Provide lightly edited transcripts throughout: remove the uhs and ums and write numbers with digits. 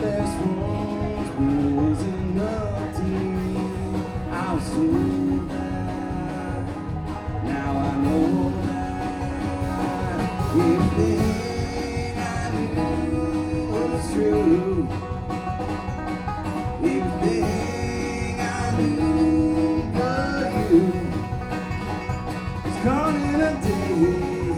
best ones wasn't up to me. I was told that, now I know that everything I knew was true. Everything I knew but you is gone in a day.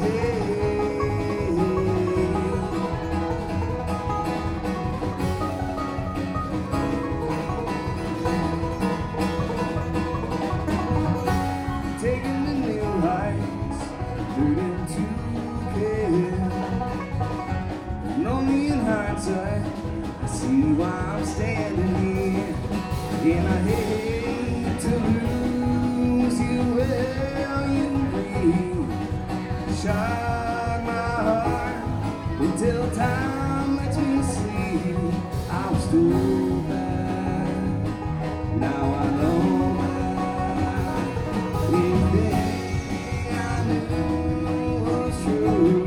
Taking the new heights, learning to care. And only in hindsight, I see why I'm standing here. And I hate to lose you while you breathe. Shock my heart until time lets me sleep. I'm still bad, now I know that everything I knew was true.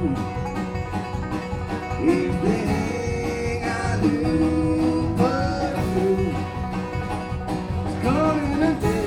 Everything I knew but you is gone in a day.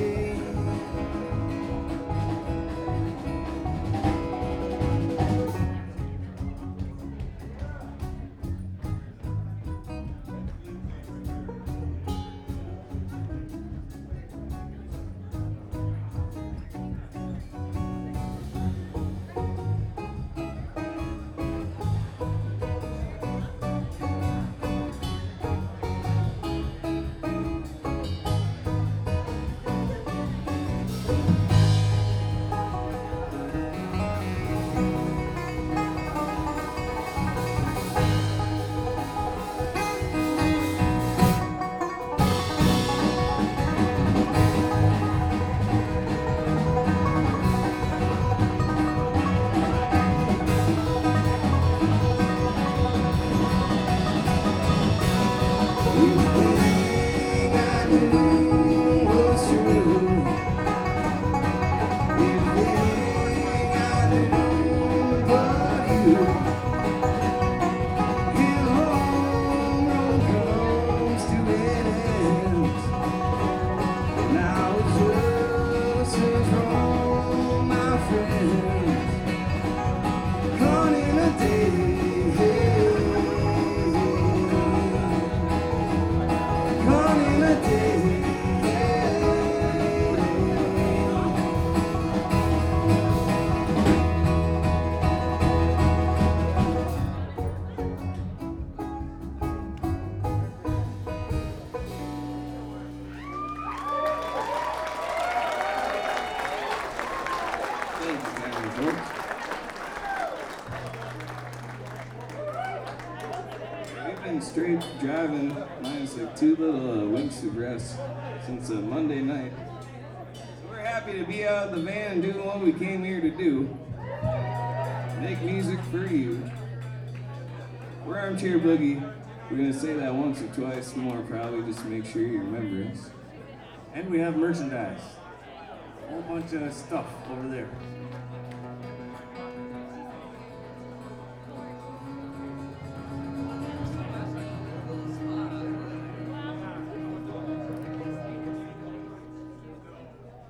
Everything I knew was true. Everything I knew but you. And the long road comes to an end. Now it's just as wrong, my friend. Gone in a day. Gone in a day. Thanks, folks. We've been straight driving, minus like 2 little weeks of rest since Monday night. So we're happy to be out of the van and doing what we came here to do. Make music for you. We're Armchair Boogie. We're gonna say that once or twice more probably just to make sure you remember us. And we have merchandise. A whole bunch of stuff over there.